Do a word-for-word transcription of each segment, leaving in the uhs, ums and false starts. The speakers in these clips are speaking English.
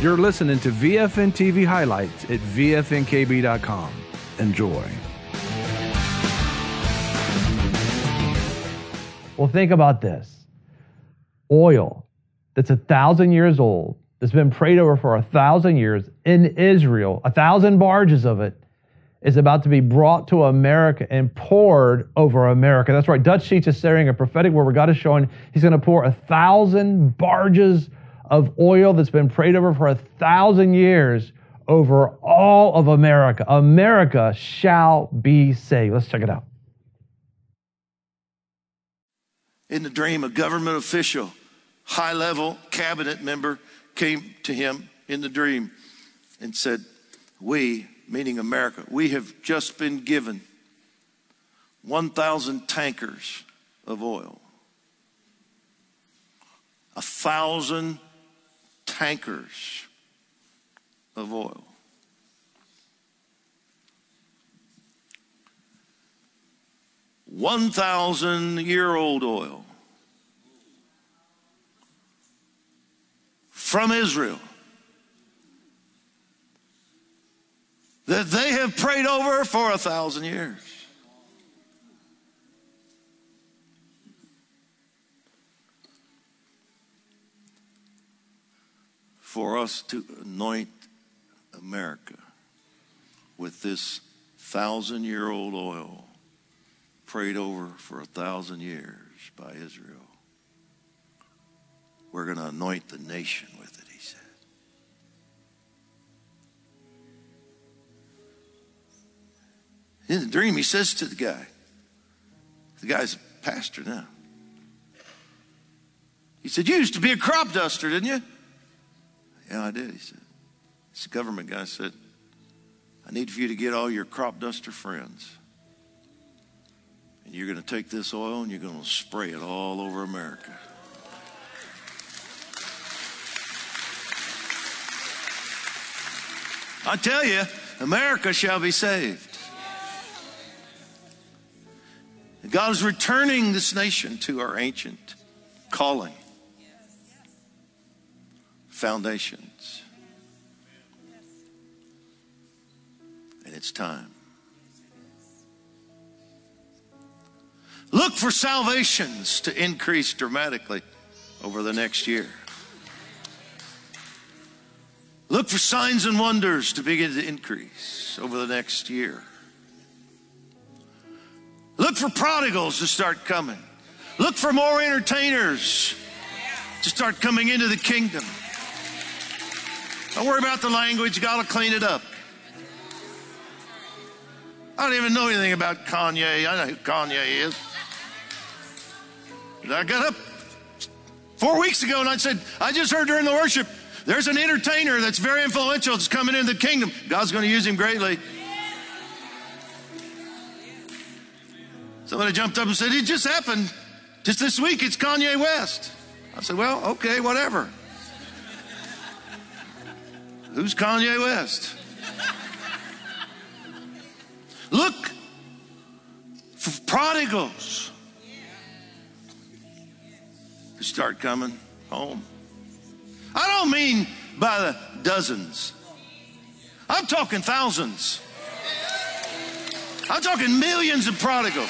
You're listening to V F N T V highlights at V F N K B dot com. Enjoy. Well, think about this. Oil that's a thousand years old, that's been prayed over for a thousand years in Israel, a thousand barges of it, is about to be brought to America and poured over America. That's right. Dutch Sheets is sharing a prophetic word where God is showing he's going to pour a thousand barges of oil that's been prayed over for a thousand years over all of America. America shall be saved. Let's check it out. In the dream, a government official, high-level cabinet member came to him in the dream and said, we, meaning America, we have just been given one thousand tankers of oil. A thousand tankers of oil. One thousand year old oil from Israel that they have prayed over for a thousand years. For us to anoint America with this thousand year old oil prayed over for a thousand years by Israel. We're going to anoint the nation with it, he said. In the dream, he says to the guy, the guy's a pastor now. He said, you used to be a crop duster, didn't you? Yeah, I did, he said. This government guy said, I need for you to get all your crop duster friends. And you're going to take this oil and you're going to spray it all over America. I tell you, America shall be saved. God is returning this nation to our ancient calling. Foundations. And it's time. Look for salvations to increase dramatically over the next year. Look for signs and wonders to begin to increase over the next year. Look for prodigals to start coming. Look for more entertainers to start coming into the kingdom. Don't worry about the language. God will clean it up. I don't even know anything about Kanye. I know who Kanye is. I got up four weeks ago and I said, I just heard during the worship, there's an entertainer that's very influential that's coming into the kingdom. God's going to use him greatly. Somebody jumped up and said, it just happened. Just this week, it's Kanye West. I said, well, okay, whatever. Who's Kanye West? Look for prodigals to start coming home. I don't mean by the dozens. I'm talking thousands. I'm talking millions of prodigals.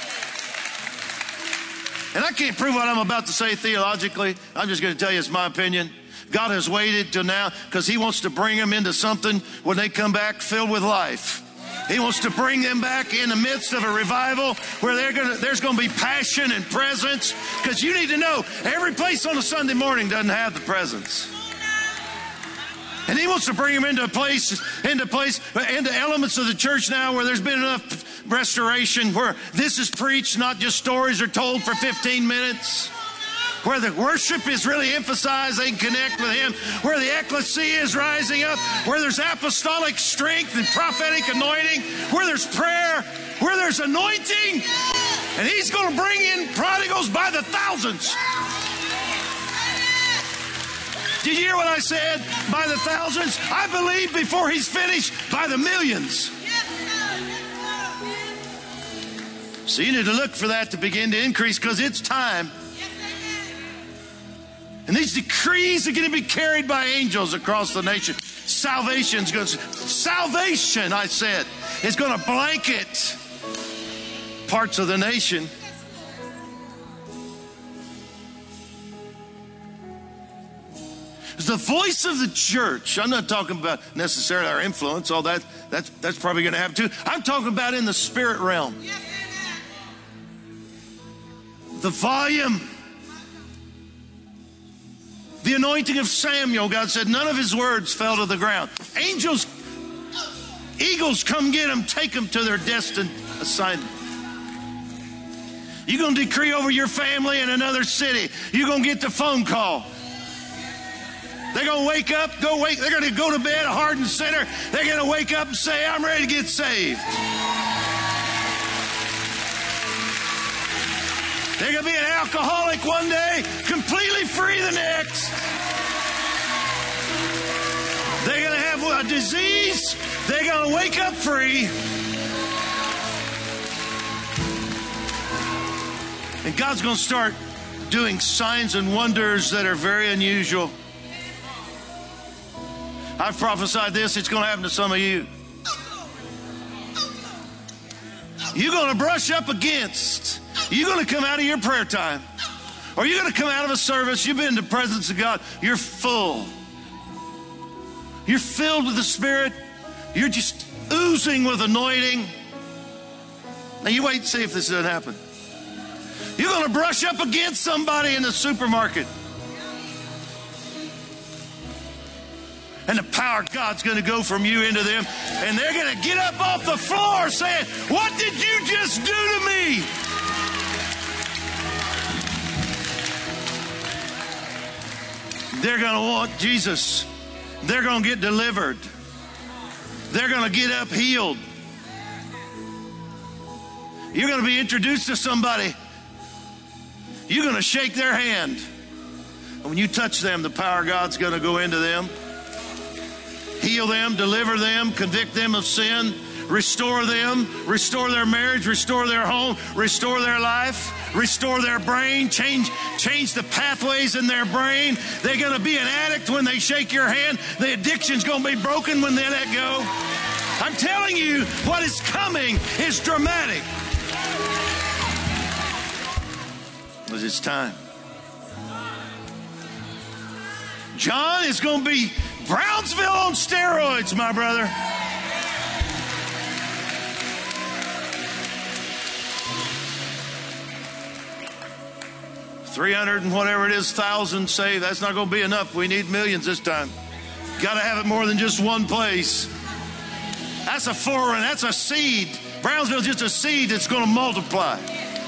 And I can't prove what I'm about to say theologically. I'm just going to tell you it's my opinion. God has waited till now because he wants to bring them into something when they come back filled with life. He wants to bring them back in the midst of a revival where they're gonna, there's going to be passion and presence. Because you need to know, every place on a Sunday morning doesn't have the presence. And he wants to bring them into a place, into place, into elements of the church now where there's been enough restoration, where this is preached, not just stories are told for fifteen minutes. Where the worship is really emphasized, they can connect with him. Where the ecclesia is rising up. Where there's apostolic strength and prophetic anointing. Where there's prayer. Where there's anointing. And he's going to bring in prodigals by the thousands. Did you hear what I said? By the thousands? I believe before he's finished, by the millions. So you need to look for that to begin to increase because it's time. And these decrees are going to be carried by angels across the nation. Salvation's going to, salvation, I said, is going to blanket parts of the nation. The voice of the church. I'm not talking about necessarily our influence. All that, that's, that's probably going to happen too. I'm talking about in the spirit realm. The volume. The anointing of Samuel, God said, none of his words fell to the ground. Angels, eagles come get them, take them to their destined assignment. You're going to decree over your family in another city. You're going to get the phone call. They're going to wake up, go wake, they're going to go to bed a hardened sinner. They're going to wake up and say, I'm ready to get saved. They're going to be an alcoholic one day, completely free the next. They're going to have a disease. They're going to wake up free. And God's going to start doing signs and wonders that are very unusual. I've prophesied this. It's going to happen to some of you. You're going to brush up against. You're going to come out of your prayer time. Or you're going to come out of a service. You've been in the presence of God. You're full. You're filled with the Spirit. You're just oozing with anointing. Now you wait and see if this doesn't happen. You're going to brush up against somebody in the supermarket. And the power of God's going to go from you into them. And they're going to get up off the floor saying, what did you just do to me? They're going to want Jesus. They're going to get delivered. They're going to get up healed. You're going to be introduced to somebody. You're going to shake their hand. And when you touch them, the power of God's going to go into them. Heal them, deliver them, convict them of sin, restore them, restore their marriage, restore their home, restore their life, restore their brain, change, change the pathways in their brain. They're going to be an addict when they shake your hand. The addiction's going to be broken when they let go. I'm telling you, what is coming is dramatic. Because it's time. John is going to be Brownsville on steroids, my brother. three hundred and whatever it is, thousand saved. That's not going to be enough. We need millions this time. Got to have it more than just one place. That's a forerunner. That's a seed. Brownsville's just a seed that's going to multiply.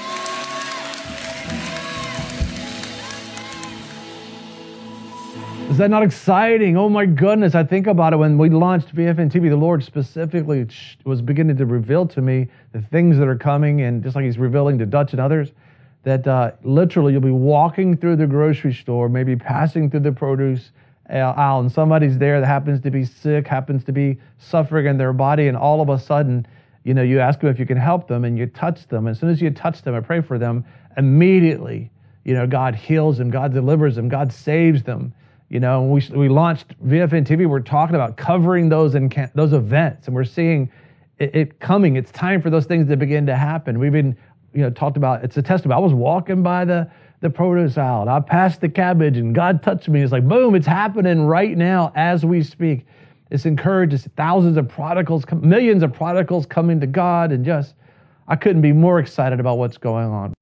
Is that not exciting? Oh my goodness. I think about it when we launched V F N T V, the Lord specifically was beginning to reveal to me the things that are coming, and just like he's revealing to Dutch and others, that uh, literally you'll be walking through the grocery store, maybe passing through the produce aisle, and somebody's there that happens to be sick, happens to be suffering in their body, and all of a sudden, you know, you ask them if you can help them, and you touch them. As soon as you touch them and pray for them, immediately, you know, God heals them, God delivers them, God saves them. You know, we we launched V F N T V. We're talking about covering those in those events, and we're seeing it, it coming. It's time for those things to begin to happen. We've been, you know, talked about. It's a testimony. I was walking by the the produce aisle, and I passed the cabbage, and God touched me. It's like boom! It's happening right now as we speak. It's encourages thousands of prodigals, millions of prodigals coming to God, and just I couldn't be more excited about what's going on.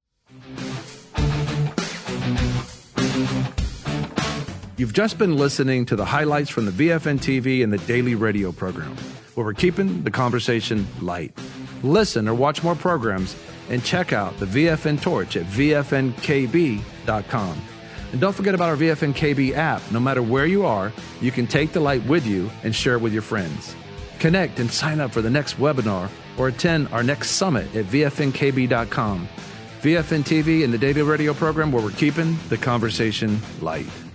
You've just been listening to the highlights from the V F N T V and the daily radio program, where we're keeping the conversation light. Listen or watch more programs and check out the V F N Torch at V F N K B dot com. And don't forget about our V F N K B app. No matter where you are, you can take the light with you and share it with your friends. Connect and sign up for the next webinar or attend our next summit at V F N K B dot com. V F N T V and the daily radio program, where we're keeping the conversation light.